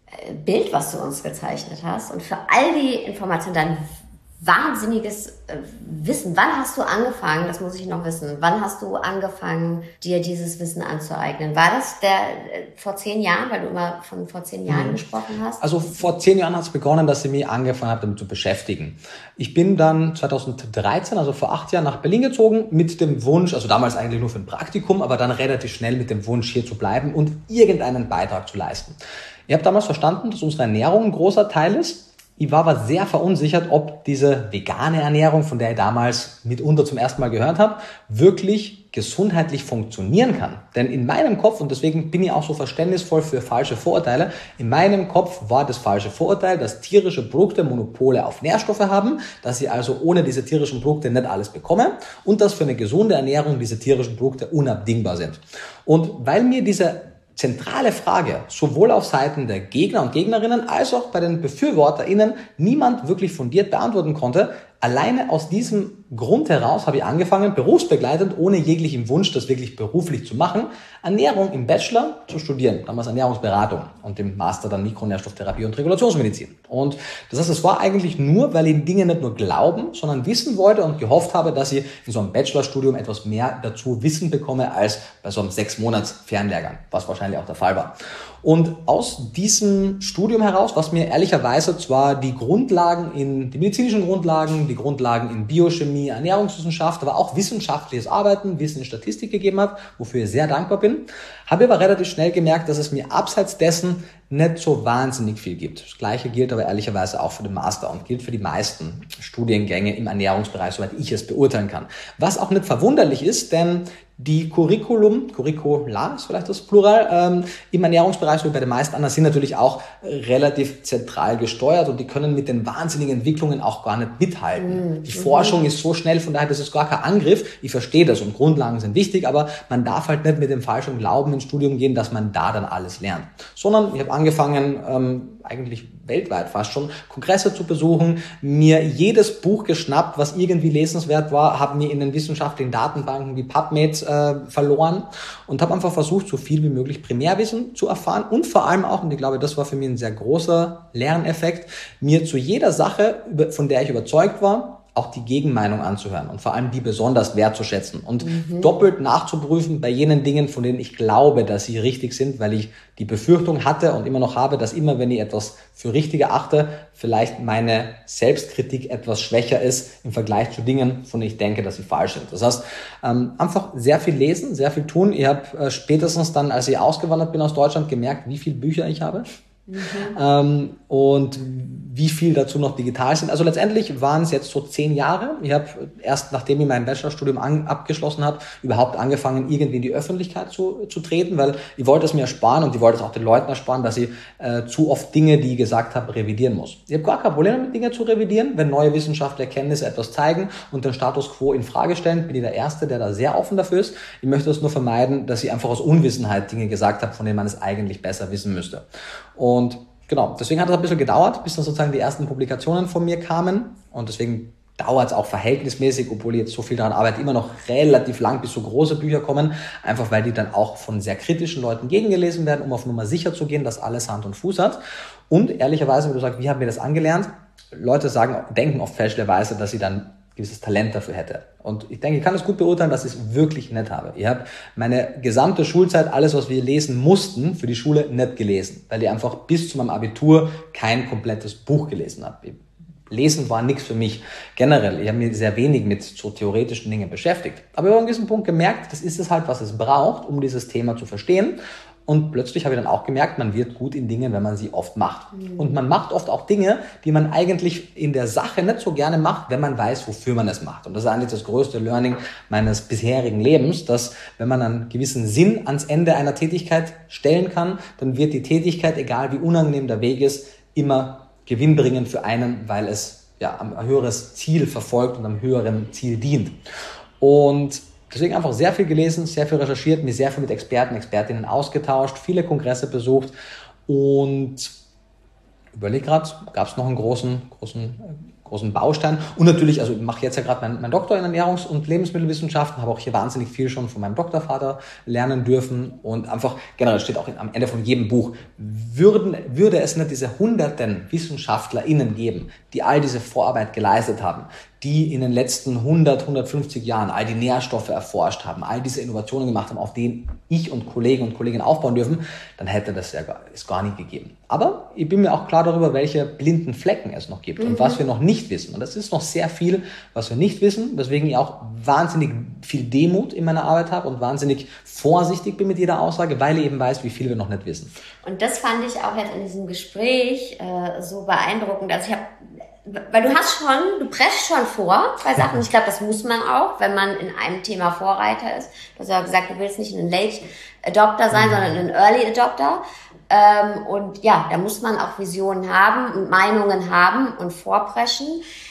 Bild, was du uns gezeichnet hast und für all die Informationen, dein wahnsinniges Wissen. Wann hast du angefangen, das muss ich noch wissen, wann hast du angefangen, dir dieses Wissen anzueignen? War das der vor zehn Jahren, weil du immer von vor zehn Jahren mhm. gesprochen hast? Also vor zehn Jahren hat es begonnen, dass ich mich angefangen habe, damit zu beschäftigen. Ich bin dann zweitausenddreizehn, also vor acht Jahren, nach Berlin gezogen mit dem Wunsch, also damals eigentlich nur für ein Praktikum, aber dann relativ schnell mit dem Wunsch, hier zu bleiben und irgendeinen Beitrag zu leisten. Ich habe damals verstanden, dass unsere Ernährung ein großer Teil ist. Ich war aber sehr verunsichert, ob diese vegane Ernährung, von der ich damals mitunter zum ersten Mal gehört habe, wirklich gesundheitlich funktionieren kann. Denn in meinem Kopf, und deswegen bin ich auch so verständnisvoll für falsche Vorurteile, in meinem Kopf war das falsche Vorurteil, dass tierische Produkte Monopole auf Nährstoffe haben, dass ich also ohne diese tierischen Produkte nicht alles bekomme und dass für eine gesunde Ernährung diese tierischen Produkte unabdingbar sind. Und weil mir diese zentrale Frage, sowohl auf Seiten der Gegner und Gegnerinnen als auch bei den BefürworterInnen niemand wirklich fundiert beantworten konnte. Alleine aus diesem Grund heraus habe ich angefangen, berufsbegleitend, ohne jeglichen Wunsch, das wirklich beruflich zu machen, Ernährung im Bachelor zu studieren, damals Ernährungsberatung und im Master dann Mikronährstofftherapie und Regulationsmedizin. Und das heißt, es war eigentlich nur, weil ich Dinge nicht nur glauben, sondern wissen wollte und gehofft habe, dass ich in so einem Bachelorstudium etwas mehr dazu Wissen bekomme als bei so einem sechs Monats Fernlehrgang, was wahrscheinlich auch der Fall war. Und aus diesem Studium heraus, was mir ehrlicherweise zwar die Grundlagen in, die medizinischen Grundlagen, die Grundlagen in Biochemie, Ernährungswissenschaft, aber auch wissenschaftliches Arbeiten, Wissen in Statistik gegeben hat, wofür ich sehr dankbar bin, habe aber relativ schnell gemerkt, dass es mir abseits dessen nicht so wahnsinnig viel gibt. Das Gleiche gilt aber ehrlicherweise auch für den Master und gilt für die meisten Studiengänge im Ernährungsbereich, soweit ich es beurteilen kann. Was auch nicht verwunderlich ist, denn die Curriculum, Curricula ist vielleicht das Plural, ähm, im Ernährungsbereich, so wie bei den meisten anderen, sind natürlich auch relativ zentral gesteuert und die können mit den wahnsinnigen Entwicklungen auch gar nicht mithalten. Mhm. Die Forschung ist so schnell, von daher, das ist gar kein Angriff. Ich verstehe das und Grundlagen sind wichtig, aber man darf halt nicht mit dem falschen Glauben ins Studium gehen, dass man da dann alles lernt. Sondern ich habe angefangen, ähm, eigentlich weltweit fast schon, Kongresse zu besuchen, mir jedes Buch geschnappt, was irgendwie lesenswert war, habe mir in den wissenschaftlichen Datenbanken wie PubMed äh, verloren und habe einfach versucht, so viel wie möglich Primärwissen zu erfahren und vor allem auch, und ich glaube, das war für mich ein sehr großer Lerneffekt, mir zu jeder Sache, von der ich überzeugt war, auch die Gegenmeinung anzuhören und vor allem die besonders wertzuschätzen und mhm. doppelt nachzuprüfen bei jenen Dingen, von denen ich glaube, dass sie richtig sind, weil ich die Befürchtung hatte und immer noch habe, dass immer, wenn ich etwas für richtig erachte, vielleicht meine Selbstkritik etwas schwächer ist im Vergleich zu Dingen, von denen ich denke, dass sie falsch sind. Das heißt, ähm, einfach sehr viel lesen, sehr viel tun. Ich habe äh, spätestens dann, als ich ausgewandert bin aus Deutschland, gemerkt, wie viele Bücher ich habe. Mhm. Ähm, und wie viel dazu noch digital sind. Also letztendlich waren es jetzt so zehn Jahre. Ich habe erst, nachdem ich mein Bachelorstudium an, abgeschlossen habe, überhaupt angefangen, irgendwie in die Öffentlichkeit zu, zu treten, weil ich wollte es mir ersparen und ich wollte es auch den Leuten ersparen, dass ich äh, zu oft Dinge, die ich gesagt habe, revidieren muss. Ich habe gar kein Problem damit, Dinge zu revidieren. Wenn neue wissenschaftliche Erkenntnisse etwas zeigen und den Status quo in Frage stellen, bin ich der Erste, der da sehr offen dafür ist. Ich möchte es nur vermeiden, dass ich einfach aus Unwissenheit Dinge gesagt habe, von denen man es eigentlich besser wissen müsste. Und genau, deswegen hat es ein bisschen gedauert, bis dann sozusagen die ersten Publikationen von mir kamen und deswegen dauert es auch verhältnismäßig, obwohl ich jetzt so viel daran arbeite, immer noch relativ lang, bis so große Bücher kommen, einfach weil die dann auch von sehr kritischen Leuten gegengelesen werden, um auf Nummer sicher zu gehen, dass alles Hand und Fuß hat. Und ehrlicherweise, wenn du sagst, wie haben wir das angelernt? Leute sagen, denken oft fälschlicherweise, dass sie dann gewisses Talent dafür hätte. Und ich denke, ich kann es gut beurteilen, dass ich es wirklich nicht habe. Ich habe meine gesamte Schulzeit, alles, was wir lesen mussten, für die Schule nicht gelesen, weil ich einfach bis zu meinem Abitur kein komplettes Buch gelesen habe. Lesen war nichts für mich generell. Ich habe mich sehr wenig mit so theoretischen Dingen beschäftigt. Aber ich habe an diesem Punkt gemerkt, das ist es halt, was es braucht, um dieses Thema zu verstehen. Und plötzlich habe ich dann auch gemerkt, man wird gut in Dingen, wenn man sie oft macht. Mhm. Und man macht oft auch Dinge, die man eigentlich in der Sache nicht so gerne macht, wenn man weiß, wofür man es macht. Und das ist eigentlich das größte Learning meines bisherigen Lebens, dass wenn man einen gewissen Sinn ans Ende einer Tätigkeit stellen kann, dann wird die Tätigkeit, egal wie unangenehm der Weg ist, immer gewinnbringend für einen, weil es ja ein höheres Ziel verfolgt und einem höheren Ziel dient. Und deswegen einfach sehr viel gelesen, sehr viel recherchiert, mich sehr viel mit Experten, Expertinnen ausgetauscht, viele Kongresse besucht und überleg gerade, gab es noch einen großen, großen großen Baustein. Und natürlich, also ich mache jetzt ja gerade meinen mein Doktor in Ernährungs- und Lebensmittelwissenschaften, habe auch hier wahnsinnig viel schon von meinem Doktorvater lernen dürfen und einfach, generell steht auch am Ende von jedem Buch, würden, würde es nicht diese hunderten WissenschaftlerInnen geben, die all diese Vorarbeit geleistet haben, die in den letzten hundert, hundertfünfzig Jahren all die Nährstoffe erforscht haben, all diese Innovationen gemacht haben, auf denen ich und Kollegen und Kolleginnen aufbauen dürfen, dann hätte das ja gar, es gar nicht gegeben. Aber ich bin mir auch klar darüber, welche blinden Flecken es noch gibt mhm. und was wir noch nicht wissen. Und das ist noch sehr viel, was wir nicht wissen, weswegen ich auch wahnsinnig viel Demut in meiner Arbeit habe und wahnsinnig vorsichtig bin mit jeder Aussage, weil ich eben weiß, wie viel wir noch nicht wissen. Und das fand ich auch jetzt in diesem Gespräch äh, so beeindruckend. Also ich habe Weil du hast schon, du presst schon vor bei Sachen. Ich glaube, das muss man auch, wenn man in einem Thema Vorreiter ist. Du hast ja gesagt, du willst nicht ein Late Adopter sein, sondern ein Early Adopter. Ähm, und ja, da muss man auch Visionen haben und Meinungen haben und vorpreschen.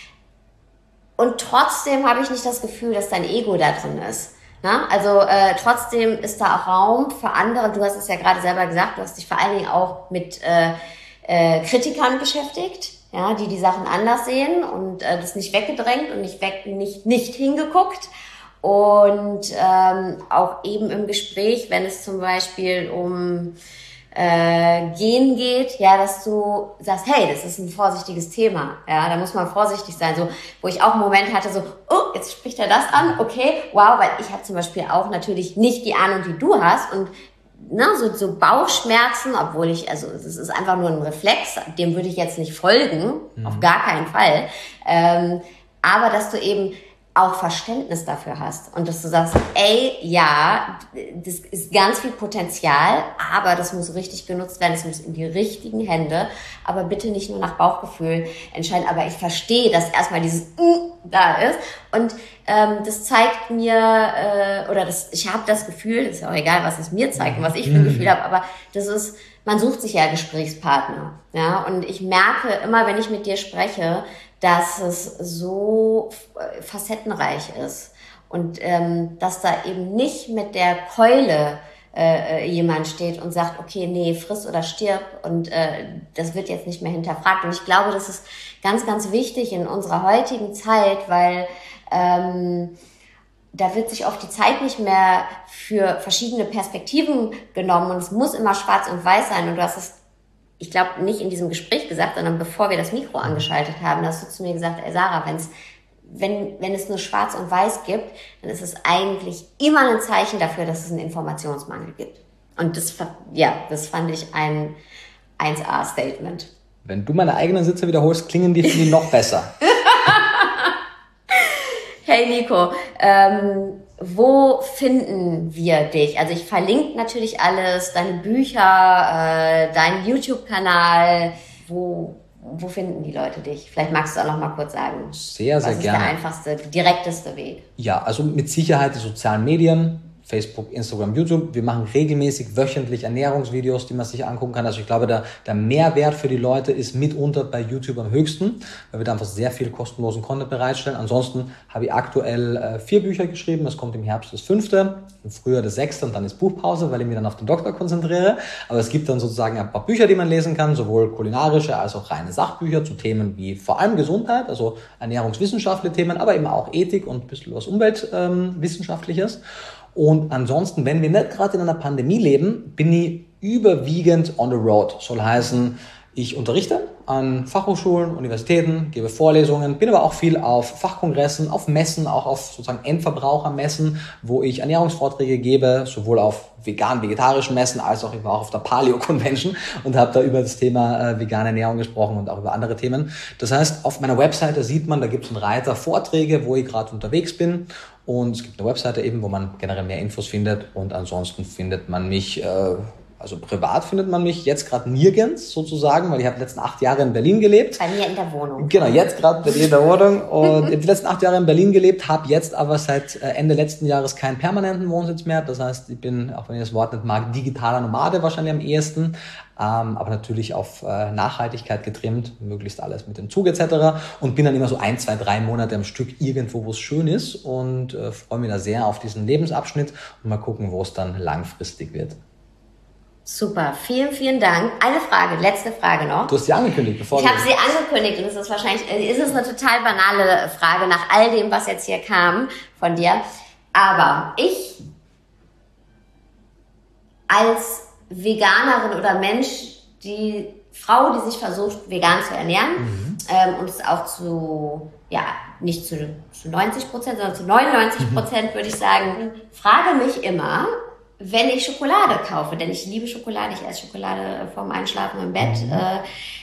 Und trotzdem habe ich nicht das Gefühl, dass dein Ego da drin ist. Na? Also äh, trotzdem ist da auch Raum für andere. Du hast es ja gerade selber gesagt, du hast dich vor allen Dingen auch mit äh, äh, Kritikern beschäftigt. Ja, die die Sachen anders sehen und äh, das nicht weggedrängt und nicht weg, nicht nicht hingeguckt. Und ähm, auch eben im Gespräch, wenn es zum Beispiel um äh, Gen geht, ja, dass du sagst, hey, das ist ein vorsichtiges Thema, ja, da muss man vorsichtig sein, so, wo ich auch einen Moment hatte, so, oh, jetzt spricht er das an, okay, wow, weil ich habe zum Beispiel auch natürlich nicht die Ahnung, die du hast und ne, so, so Bauchschmerzen, obwohl ich, also es ist einfach nur ein Reflex, dem würde ich jetzt nicht folgen, mhm. auf gar keinen Fall, ähm, aber dass du eben auch Verständnis dafür hast und dass du sagst, ey, ja, das ist ganz viel Potenzial, aber das muss richtig genutzt werden, es muss in die richtigen Hände, aber bitte nicht nur nach Bauchgefühl entscheiden, aber ich verstehe, dass erstmal dieses mm, da ist und ähm, das zeigt mir, äh, oder das, ich habe das Gefühl, ist ja auch egal, was es mir zeigt und was ich für ein Gefühl habe, aber das ist, man sucht sich ja Gesprächspartner, ja, und ich merke immer, wenn ich mit dir spreche, dass es so facettenreich ist und ähm, dass da eben nicht mit der Keule äh, jemand steht und sagt, okay, nee, friss oder stirb und äh, das wird jetzt nicht mehr hinterfragt. Und ich glaube, das ist ganz, ganz wichtig in unserer heutigen Zeit, weil ähm, da wird sich oft die Zeit nicht mehr für verschiedene Perspektiven genommen und es muss immer schwarz und weiß sein und du hast es, ich glaube, nicht in diesem Gespräch gesagt, sondern bevor wir das Mikro angeschaltet haben, hast du zu mir gesagt, ey Sarah, wenn's, wenn, wenn es nur schwarz und weiß gibt, dann ist es eigentlich immer ein Zeichen dafür, dass es einen Informationsmangel gibt. Und das, ja, das fand ich ein eins A Statement. Wenn du meine eigenen Sitze wiederholst, klingen die für mich noch besser. Hey Nico, ähm, wo finden wir dich? Also ich verlinke natürlich alles, deine Bücher, äh, deinen YouTube-Kanal. Wo, wo finden die Leute dich? Vielleicht magst du auch noch mal kurz sagen. Sehr, sehr was ist gerne. Der einfachste, direkteste Weg? Ja, also mit Sicherheit die sozialen Medien. Facebook, Instagram, YouTube. Wir machen regelmäßig wöchentlich Ernährungsvideos, die man sich angucken kann. Also ich glaube, der, der Mehrwert für die Leute ist mitunter bei YouTube am höchsten, weil wir da einfach sehr viel kostenlosen Content bereitstellen. Ansonsten habe ich aktuell äh, vier Bücher geschrieben. Es kommt im Herbst das fünfte, im Frühjahr das sechste und dann ist Buchpause, weil ich mich dann auf den Doktor konzentriere. Aber es gibt dann sozusagen ein paar Bücher, die man lesen kann, sowohl kulinarische als auch reine Sachbücher zu Themen wie vor allem Gesundheit, also ernährungswissenschaftliche Themen, aber eben auch Ethik und ein bisschen was Umweltwissenschaftliches. Ähm, Und ansonsten, wenn wir nicht gerade in einer Pandemie leben, bin ich überwiegend on the road. Soll heißen, ich unterrichte an Fachhochschulen, Universitäten, gebe Vorlesungen, bin aber auch viel auf Fachkongressen, auf Messen, auch auf sozusagen Endverbrauchermessen, wo ich Ernährungsvorträge gebe, sowohl auf vegan-vegetarischen Messen als auch ich war auch auf der Paleo Convention und habe da über das Thema äh, vegane Ernährung gesprochen und auch über andere Themen. Das heißt, auf meiner Webseite sieht man, da gibt es einen Reiter Vorträge, wo ich gerade unterwegs bin. Und es gibt eine Webseite eben, wo man generell mehr Infos findet. Und ansonsten findet man mich, äh, also privat findet man mich jetzt gerade nirgends sozusagen, weil ich habe die letzten acht Jahre in Berlin gelebt. Bei mir in der Wohnung. Genau, jetzt gerade bei dir in der Wohnung. Und ich habe die letzten acht Jahre in Berlin gelebt, habe jetzt aber seit Ende letzten Jahres keinen permanenten Wohnsitz mehr. Das heißt, ich bin, auch wenn ich das Wort nicht mag, digitaler Nomade wahrscheinlich am ehesten. Ähm, aber natürlich auf äh, Nachhaltigkeit getrimmt, möglichst alles mit dem Zug et cetera. Und bin dann immer so ein, zwei, drei Monate am Stück irgendwo, wo es schön ist und äh, freue mich da sehr auf diesen Lebensabschnitt und mal gucken, wo es dann langfristig wird. Super, vielen, vielen Dank. Eine Frage, letzte Frage noch. Du hast sie angekündigt, bevor Ich habe sie angekündigt und es ist wahrscheinlich, es ist eine total banale Frage nach all dem, was jetzt hier kam von dir. Aber ich als Veganerin oder Mensch, die Frau, die sich versucht, vegan zu ernähren, mhm. ähm, und es auch zu, ja, nicht zu, zu neunzig Prozent, sondern zu neunundneunzig Prozent, mhm. würde ich sagen, frage mich immer, wenn ich Schokolade kaufe, denn ich liebe Schokolade, ich esse Schokolade vorm Einschlafen im Bett, mhm. äh,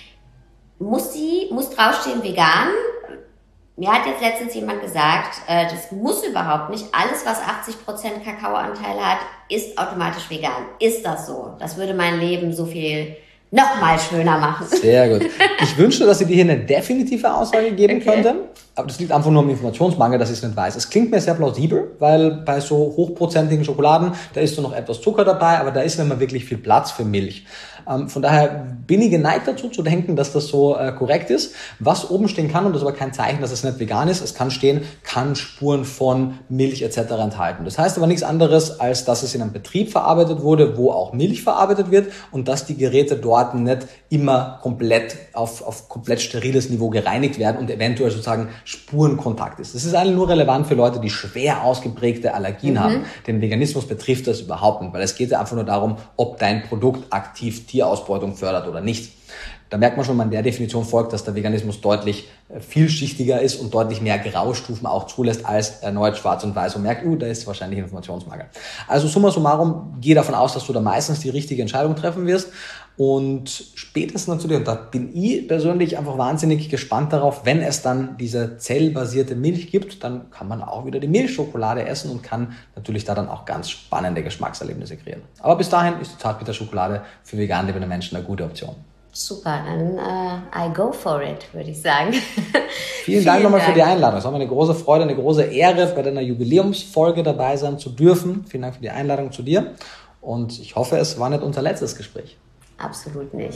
muss die, muss draufstehen vegan? Mir hat jetzt letztens jemand gesagt, äh, das muss überhaupt nicht. Alles, was achtzig Prozent Kakaoanteil hat, ist automatisch vegan. Ist das so? Das würde mein Leben so viel noch mal schöner machen. Sehr gut. Ich wünschte, dass ich dir hier eine definitive Aussage geben okay. könnte. Aber das liegt einfach nur am Informationsmangel, dass ich es nicht weiß. Es klingt mir sehr plausibel, weil bei so hochprozentigen Schokoladen, da ist so noch etwas Zucker dabei, aber da ist nicht mehr wirklich viel Platz für Milch. Ähm, von daher bin ich geneigt dazu zu denken, dass das so äh, korrekt ist. Was oben stehen kann, und das ist aber kein Zeichen, dass es nicht vegan ist, es kann stehen, kann Spuren von Milch et cetera enthalten. Das heißt aber nichts anderes, als dass es in einem Betrieb verarbeitet wurde, wo auch Milch verarbeitet wird und dass die Geräte dort nicht immer komplett auf, auf komplett steriles Niveau gereinigt werden und eventuell sozusagen Spurenkontakt ist. Das ist eigentlich nur relevant für Leute, die schwer ausgeprägte Allergien mhm. haben. Den Veganismus betrifft das überhaupt nicht, weil es geht ja einfach nur darum, ob dein Produkt aktiv Tierausbeutung fördert oder nicht. Da merkt man schon, wenn man der Definition folgt, dass der Veganismus deutlich vielschichtiger ist und deutlich mehr Graustufen auch zulässt als erneut schwarz und weiß und merkt, uh, da ist wahrscheinlich Informationsmangel. Also summa summarum, gehe davon aus, dass du da meistens die richtige Entscheidung treffen wirst. Und spätestens natürlich, und da bin ich persönlich einfach wahnsinnig gespannt darauf, wenn es dann diese zellbasierte Milch gibt, dann kann man auch wieder die Milchschokolade essen und kann natürlich da dann auch ganz spannende Geschmackserlebnisse kreieren. Aber bis dahin ist die Zartbitterschokolade für vegan lebende Menschen eine gute Option. Super, dann uh, I go for it, würde ich sagen. Vielen Dank nochmal für die Einladung. Es war mir eine große Freude, eine große Ehre, bei deiner Jubiläumsfolge dabei sein zu dürfen. Vielen Dank für die Einladung zu dir. Und ich hoffe, es war nicht unser letztes Gespräch. Absolut nicht.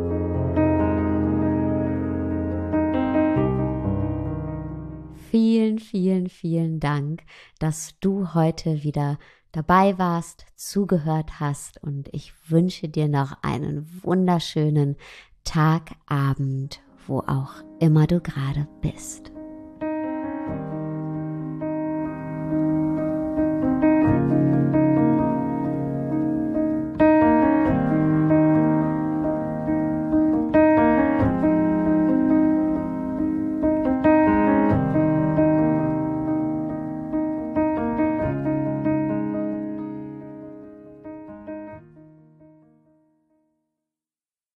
Vielen, vielen, vielen Dank, dass du heute wieder dabei warst, zugehört hast und ich wünsche dir noch einen wunderschönen Tag, Abend, wo auch immer du gerade bist.